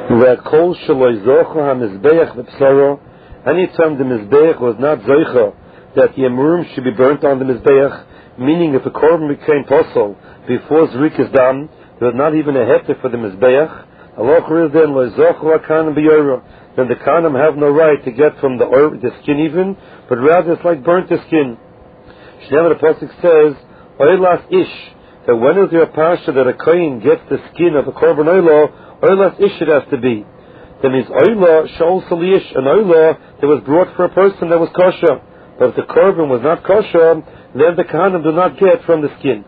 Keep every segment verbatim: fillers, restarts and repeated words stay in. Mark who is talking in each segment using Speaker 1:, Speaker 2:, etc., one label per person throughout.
Speaker 1: V'kol shelo zocha hamizbeach v'psaro. Anytime the mizbeach was not zocha, that the emurim should be burnt on the mizbeach, meaning if the korban became posel before zrik is done, there was not even a heter for the mizbeach. Allah is then lo zocha kanim b'yora. Then the kanim have no right to get from the or, the skin even, but rather it's like burnt the skin. Shneimah the pasuk says, Oylas ish, that when is there a parsha that a kohen gets the skin of the korban oila, Oylas ish it has to be. That means oila shol salish, an oila that was brought for a person that was kosher. But if the korban was not kosher, then the kahanim do not get from the skin.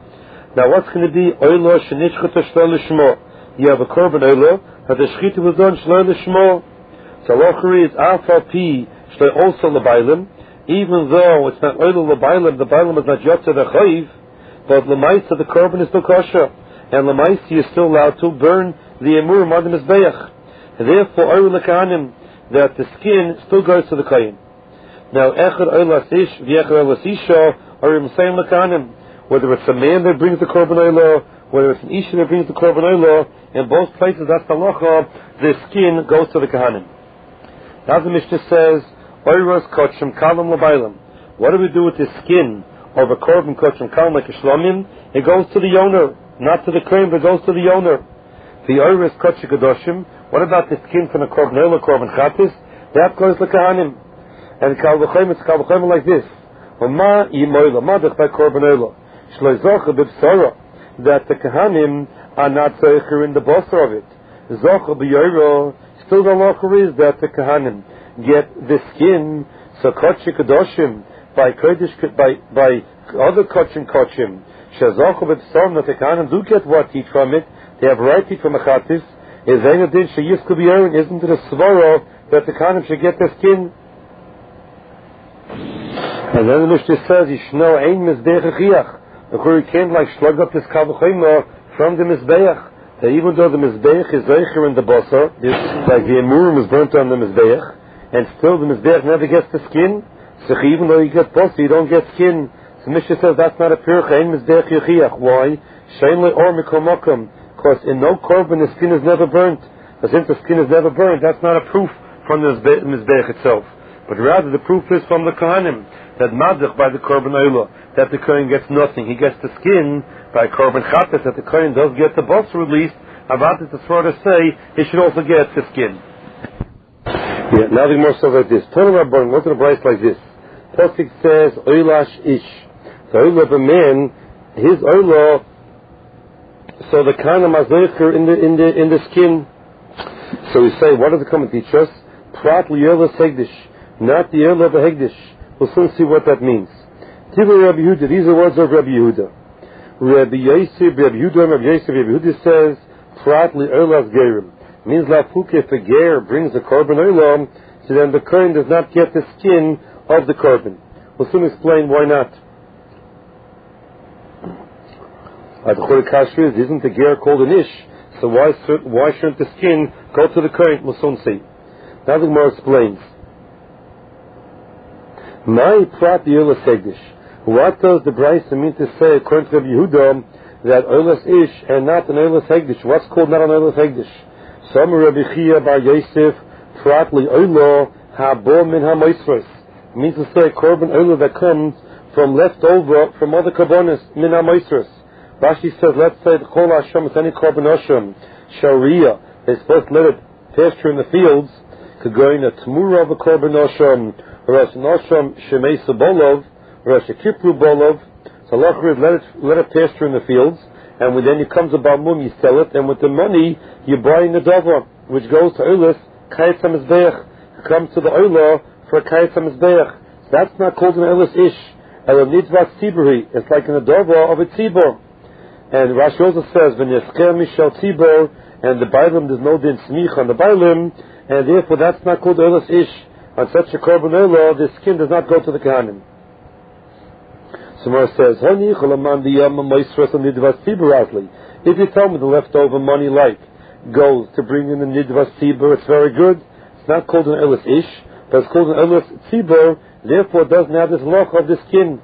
Speaker 1: Now what's going to be oila shenishchata shlo lishmo? You have a korban oila, that the shchita was done shlo lishmo. So lochari is alpha p shlo also lebailim. Even though it's not oil l'bailim, the bailim is not yotze the chayiv, but l'maisa the korban is still kosher, and l'maisa is still allowed to burn the emur on the mizbeach. And therefore, oil l'kahanim, that the skin still goes to the kohen. Now, echad oil asish, v'echad oil asisha, or imsein l'kahanim, whether it's a man that brings the korban oil, whether it's an isha that brings the korban oil, in both places that's the halacha, the skin goes to the kahanim. Now the Mishnah says, Oyros kochim kalam l'bailam. What do we do with the skin of a korban kochim kalam like a shlomim? It goes to the owner, not to the kohen, but it goes to the owner. The oyros kochim kadoshim. What about the skin from a korban oil, korban chatis? That goes to kahanim. And kal v'choim, it's kal v'choim like this. Oma yimoyla madach by korban oil. Shlo zocha b'bsara, that the kahanim are not zocher in the bosser of it. Zocha b'yoyro. Still the locher is that the kahanim get the skin, so kochim kadoshim by kodesh by by other kochim kochim shazochu b'psarim that the kahanim do get what eat from it. They have right to eat from a chatis. Is anything sheyisku b'yorin? Isn't it a svara that the kahanim should get the skin? And then the Mishnah says yishno ein mizbeach chiach. The Kuri can't like slug up this kavachayma from the mizbeach. That even though the mizbeach is zeicher in the basar, like the emurim is burnt on the mizbeach, and still the mizbeach never gets the skin, so even though you get bosa, you don't get skin. So Mishnah says that's not a pircha, ein mizbeach yechiach. Why? Shein le or mikomokum. Because in no korban the skin is never burnt. But since the skin is never burnt, that's not a proof from the mizbeach itself. But rather the proof is from the kohanim, that madach by the korban oila, that the kohen gets nothing. He gets the skin by korban chatas, that the kohen does get the bosa released. About it, the Sforah say he should also get the skin. Yeah, now the more so like this. Tell Rabban, what the price like this? Pasuk says, Oylash ish. The oil of a man, his oil, so the kind of mazoicher in the in the in the skin. So we say, what does the comment teach us? Prat liyola segdish, not the oil of a hegdish. We'll soon see what that means. Tivur Rabbi Yehuda, these are words of Rabbi Yehuda. Rabbi Yosef, Rabbi Yehuda, Rabbi Yosef, Rabbi Yehuda says, Prat liyolas gerim. Means lafuke, if a ger brings a korban olam, so then the kohen does not get the skin of the korban. We'll soon explain why not. Isn't the ger called an ish? So why why shouldn't the skin go to the kohen? We'll soon see. Now the Gemara explains. My prat yolas segdish. What does the Brisa mean to say according to Rabbi Yehuda that olas ish and not an olas hegdish? What's called not an olas hegdish? Some Rabbi Chia bar Yosef prat li ola habo min hamoisros. Means to say korban ola that comes from leftover from other korbanos min hamoisros. Rashi says, let's say the kol Hashem is any korban Hashem sharia. They're supposed to let it pasture in the fields. Could go in a tmura of a korban Hashem, or as an Hashem shemei bolov, or as a kipru bolov. So Allah let it let it pasture in the fields, and when then it comes a balmum, you sell it, and with the money you buy in the davar, which goes to olas kayetz hamizbeach, comes to the olah for a kayetz hamizbeach. That's not called an olas ish. El nidvat tziburi. It's like in the davar of a tzibur. And Rashi also says, "When yescher mishal tzibur," and the bailim there's no din smich on the bailim, and therefore that's not called olas ish. On such a korban olah, the skin does not go to the kahanim. Somewhere says, if you tell me the leftover money like goes to bring in the nidvas tzibur, it's very good. It's not called an olas ish, but it's called an olas tzibur. Therefore, it doesn't have this loch of the skin.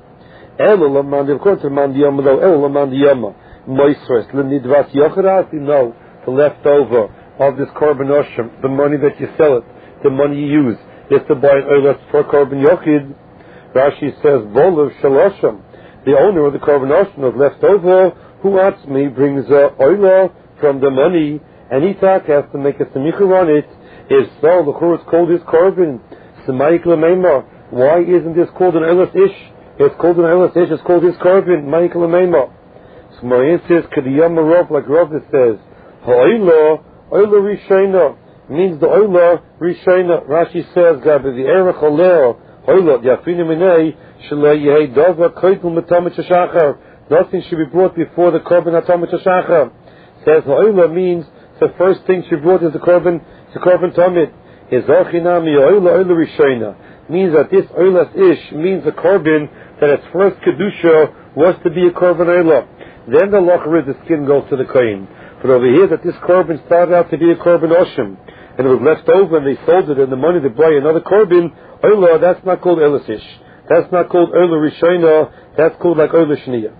Speaker 1: No, the leftover of this korban osham, the money that you sell it, the money you use, is to buy an oilas for korban yochid. Rashi says, Volav shalosham, the owner of the korban osham was left over, who atzmi brings a oila from the money, and he tak has to make a semichur on it. If so, the chur is called his korban. Semaik l'meima. Why isn't this called an oilas ish? It's called an oilas ish, it's called his korban. Maik l'meima. So Marian says, Kediyam Rav, like Rav says, Ha'oila, oila rishayna, means the oila rishayna. Rashi says, Gabi, the erech oleo, oila, yafinu minei, shalei yehei dova koitul metamet shachar. Nothing should be brought before the korban hatamet shachar. Says ha'oila means the first thing she brought is the korban, the korban tamid. Is achinami oila oila rishayna, means that this oilas ish means the korban that its first kedusha was to be a korban oila. Then the locher is the skin goes to the kohen. But over here that this korban started out to be a korban oshim, and it was left over and they sold it, and the money to buy another korban oila, that's not called oilas ish. That's not called oila rishayna. That's called like oila shniya.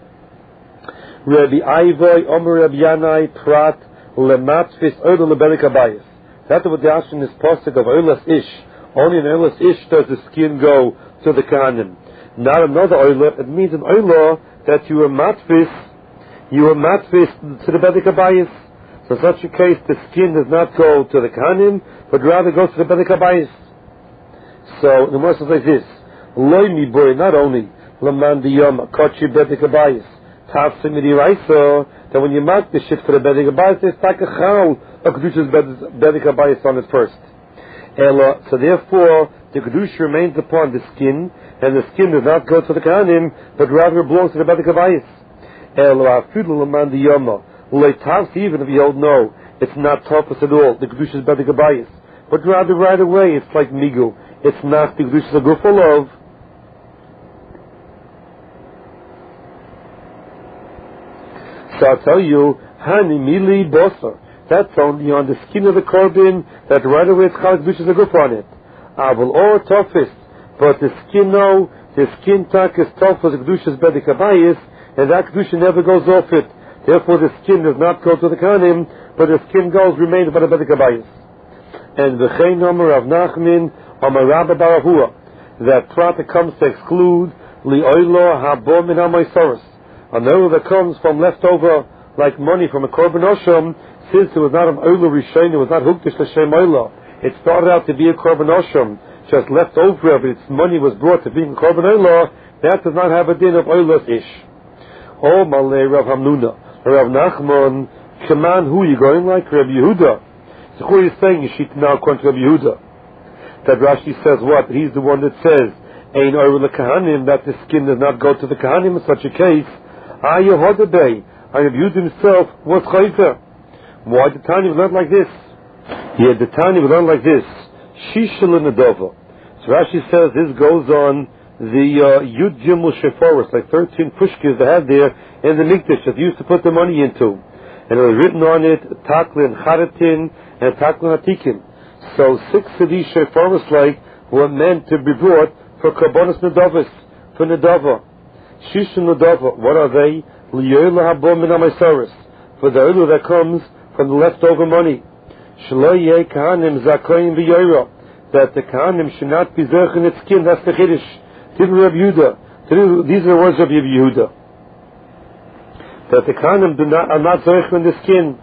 Speaker 1: Rabbi Ivoi Omer Rabbi Yanai Prat Lematfis Oila Lebelik Abayis. That's what the action is posted of oilas ish. Only in oilas ish does the skin go to the kahanim. Not another oila. It means an oila that you are matfis, you are matfis to the bedik abayis. So in such a case, the skin does not go to the kahanim, but rather goes to the bedik abayis. So the Moshe says like this: Loi mi boy, not only laman diyam kochi bedik abayis, tafsim midiraisa, that when you mark the shit for the bedik abayis, there's like a chal a kedushas bedik abayis on it first. Ela, so therefore, the kedusha remains upon the skin, and the skin does not go to the kahanim, but rather belongs to the bedik abayis. Ela afidlu laman diyama, leitavs, even if you don't know, it's not tafas at all. The kedusha is bedik abayis, but rather right away it's like migu. It's not the kedusha agufal of. So I'll tell you, hani mili bosa. That's only on the skin of the korban that right away it's called kedusha aguf on it. Aval or tafis, but the skin no, the skin tak is tafas kedusha bedik abayis, and that kedusha never goes off it. Therefore, the skin does not go to the kahanim, but the skin goes remains by the bedik abayis. And the Chayin Omer Rav Nachman Omer Rabba Baravua, that prat that comes to exclude li oilo habo min hamaysoros, an oil that comes from leftover like money from a korban osham, since it was not an oilo rishon, it was not hukdish l'shem oilo. It started out to be a korban osham, just left over, but its money was brought to being korban oilo. That does not have a din of oilos ish. Oh malay Rav Hamnuna, Rav Nachman, Shaman, who are you going like Rabbi Yehuda? So who are you saying you should now according to Rabbi Yehuda? That Rashi says what? He's the one that says Ein oil kahanim, that the skin does not go to the kahanim in such a case. Ah Yehodabei, and Rabbi Yehuda himself was chayzer. Why the Tanya was not like this? Yeah, the Tanya was not like this. Shishal Nadova. So Rashi says this goes on the uh, Yud Gimel Sheforos, like thirteen pushkas they had there in the Mikdash that used to put the money into. And it was written on it, Taklin Charatin and Taklin Hatikin. So six of these Sheforos like were meant to be brought for Karbonos Nadovas, for Nadova. Shishal Nadova, what are they? Liyola Habo Min HaMaisaris, for the oil that comes from the leftover money. Shloye Kahanim Zakoyim V'Yoyra, that the Kahanim should not be zerch in its skin. That's the Chiddush. Didn't Rabbi Yehuda. These are the words of Rabbi Yehuda. That the Kahanim do not, are not zerch in the skin.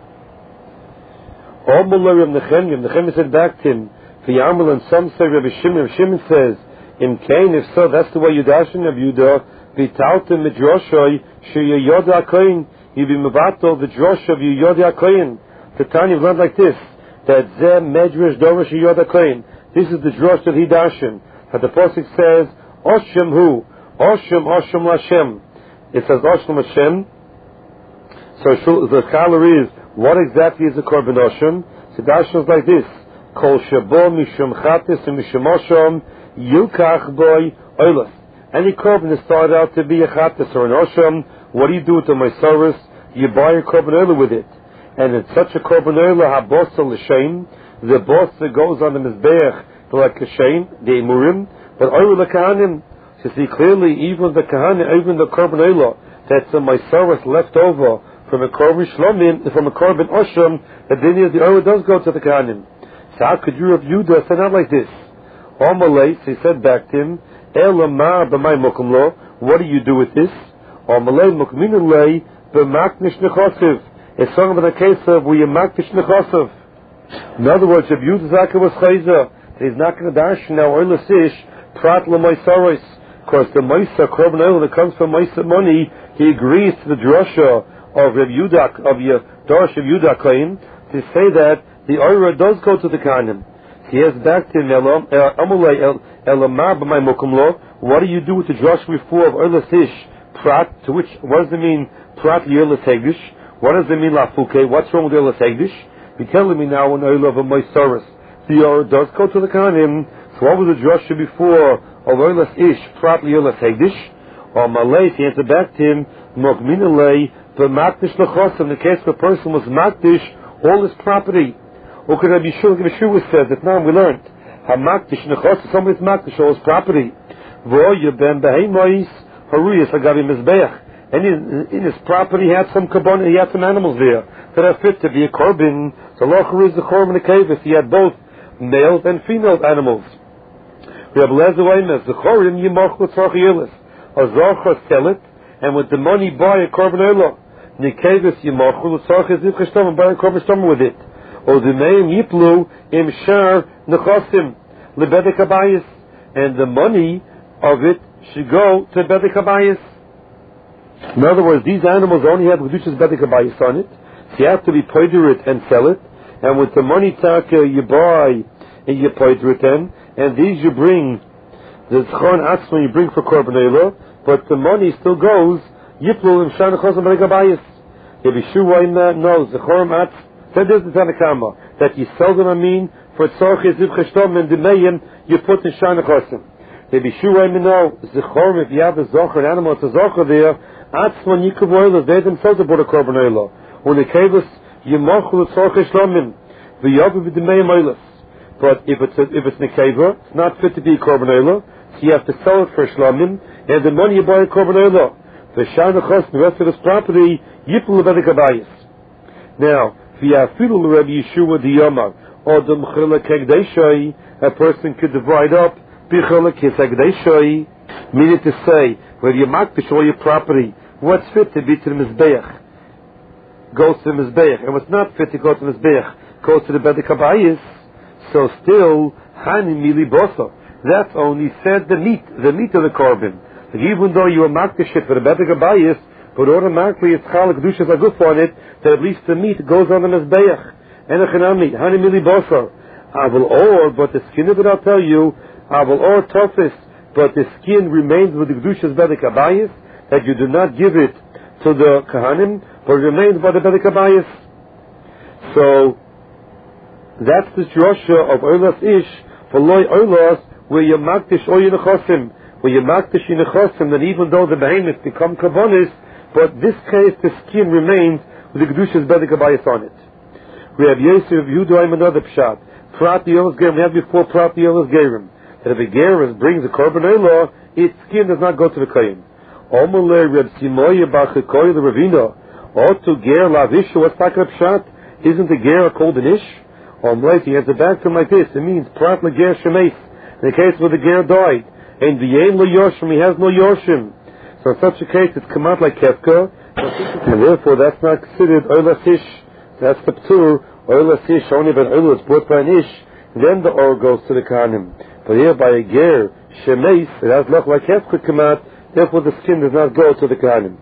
Speaker 1: Omul Rabbi Nechemia, Nechemia said back to him, V'Yamul, and some say Rabbi Shimon. Rabbi Shimon says, Im Kain, if so, that's the way you dash in Rabbi Yehuda. V'Tautem Midrashoy, Sheyoda HaKoyin, you be Mevatel, the Drosh of Yoda HaKoyin. The Tanya learned like this, that Zeh Medrash Dorosh Yoda HaKoyin. This is the Drosh that he dashin. But the Pasuk says, Oshem Hu, Oshem, Oshem Lashem. It says Oshem Hashem. So the scholar is, what exactly is the Korban Oshem? So dashin is like this, Kol Shabo Mishum Chatis and Mishum Oshem, Yukach Boy Oilas. Any Korban that started out to be a Chatis or an Oshem, what do you do with the Maisaris? You buy a korban oil with it. And it's such a korban oil, ha-bosa l'shein, the bosa goes on the mizbeach, like a shein, the emurim, but oil l'kahanim. So see clearly, even the kahanim, even the korban oil, that's the Maisaris left over from a korban shlomim, from a korban osham, the din is the oil does go to the Kohanim. So how could you Rav Yehuda say not like this? Amalei, so he said back to him, Elamar b'may mokum lo, what do you do with this? Amalei mukminulei b'maknish nechosiv. It's talking about the case of where you maknish nechosiv. In other words, Rav Yehuda Zaka was chayza. He's not going to dash now oilus ish prat l'moisaros. Because the moisa korban oil that comes from moisa money, he agrees to the drasha of Rav Yehuda of your Darsh of Yehuda claim to say that the oira does go to the Kohanim. He has back to him, what do you do with the drasha before of oilus ish prat? To which what does it mean prat l'oilus hegdish? What does it mean lafuke? What's wrong with oilus hegdish? You're telling me now an oil of a moisaros. The oil does go to the Kohanim. So what was the drasha before of oilus ish prat l'oilus hegdish? Or malay, he answered back to him, mokminalei b'makdish l'chosim. In the case where a person was makdish all his property. Or could Rabbi Yeshua says that now we learned hamakdish l'chosim. Somebody's makdish all his property. V'oyu ben behemois haruyas agavi mizbeach. And in, in his property he had some kabon, he had some animals there that are fit to be a korban. So lochar is the korban kevis. He had both male and female animals. Rabbi Lezer Oimes, the chorim yimach l'tzarch yelis. A zocha sell it, and with the money buy a korban oila. Nikevis yimach l'tzarch yiziv cheshtam, and buy a korban shtam with it. Or the meim yiplu im shar nechosim lebedek habayis, and the money of it should go to bedek habayis. In other words, these animals only have kedushas bedek habayis on it. So you have to be poider it and sell it, and with the money taka you buy and you poider it then, and these you bring, the tzchon atzma you bring for korban oila, but the money still goes yiplu im shar nechosim bedek habayis. Rabbi Yeshua knows the chorim atz. That is the Tanakama, that you sell them, I mean, for tzorch yiziv cheshtom, and the mayim you put in shar nechosim. Rabbi Yeshua know the chorim, if you have a zocher, an animal, it's a zocher there, atzma yikuv oila, they themselves are bought a korban oila. When the kavus yimachul tzorch shlomim, v'yavu b'demei oilas. But if it's a, if it's nekeva, it's not fit to be a korban oila, so you have to sell it for shlomim, and the money you buy a korban oila. The shar nechosim, the rest of this property, yipul lebedek habayis. Now, v'yafilu l'Rabbi Yeshua diyamar, or the mchila kegdeishai, a person could divide up b'chila kegdeishai, meaning to say, when you makdish all your property, what's fit to be to the mizbeach goes to the mizbeach, and what's not fit to go to the mizbeach goes to the bedek habayis. So still, hani mili bosa. That's only said the meat, the meat of the korban. Like even though you are makdish it for the bedek habayis, but automatically it's chalak kedushas aguf on it, that at least the meat goes on the mizbeach. And a chanami, hani mili bosa. Aval or, but the skin of it I'll tell you, aval or tofis, but the skin remains with the kedushas bedek habayis, that you do not give it to the kahanim, but it remains by the bedek habayis. So that's the drasha of oilas ish for loy oilas, where you makdish oy nechosim, where you makdish nechosim, that even though the behemoths become kavonis, but this case the skin remains with the kedushas bedek habayis on it. We have Yosef Yehuda another pshat. Prat yolas gerim. We have before prat yolas gerim, that if a gerim brings a korban oila, its skin does not go to the kohen. Omele Reb Simoye bar Chikoy the Ravina. Otu ger lavish. What's that pshat? Isn't the ger called an ish? Omele, he has a back to him like this. It means prat leger shemeis. In the case where the ger died, and the yein lo yoshim, he has no yoshim. So in such a case, it's come out like kefka, and therefore that's not considered oilas ish. That's the ptur. Oilas ish only when oil is brought by an ish, then the or goes to the kahanim. But here by a ger shemeis, it has look like kefka come out. Therefore the skin does not go to the kahanim.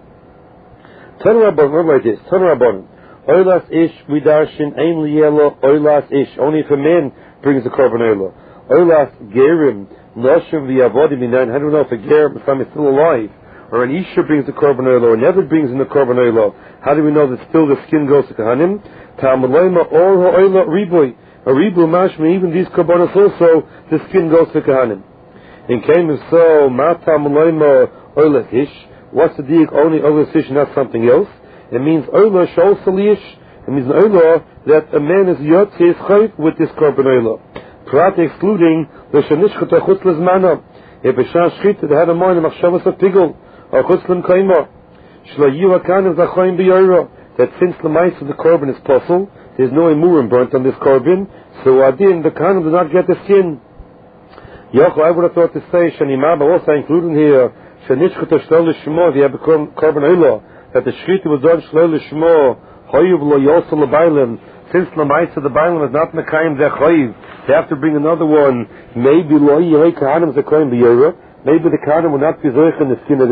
Speaker 1: Tanu Rabbanon like this. Tanu Rabbanon. Oilas ish midarshin ein liyelo oilas ish. Only if a man brings the korban oila. Oilas gerim noshim v'yavodim minayin. How do we know if a ger is still alive, or an isha brings the korban oila, or never brings in the korban oila? How do we know that still the skin goes to kahanim? Ta'amalema or ha'oila riboy. A ribu mashma, even these korbanos also, the skin goes to kahanim. In came if so, mata malaima oila ish. What's the deal? Only oila ish, not something else. It means oila shol salish. It means oila that a man is yotzei chayv with this korban oila. Prat excluding the shenishchet chutz lezmana. If a shah shchit that had a mind of machshavas of pigul or chutz lem kaima. Shlo Yiva Kahanim Zachoyim B'Yorah, that since the mice of the korban is possible, there's no emurim burnt on this korban, so adin, the Kahanim does not get the skin. Yochel, I would have thought to say, Shanimah, but also including here, Shanishchut Shlol Lishmo, if you have a korban oila, that the Shchita was done Shlol Lishmo, Hoyiv Lo Yosel L'Bailim, since the mice of the Bailim is not Mekayim Zeh Choyiv, they have to bring another one. Maybe Lo Yirei Kahanim Zachoyim B'Yorah, maybe the Kahanim will not be Zoich in the skin of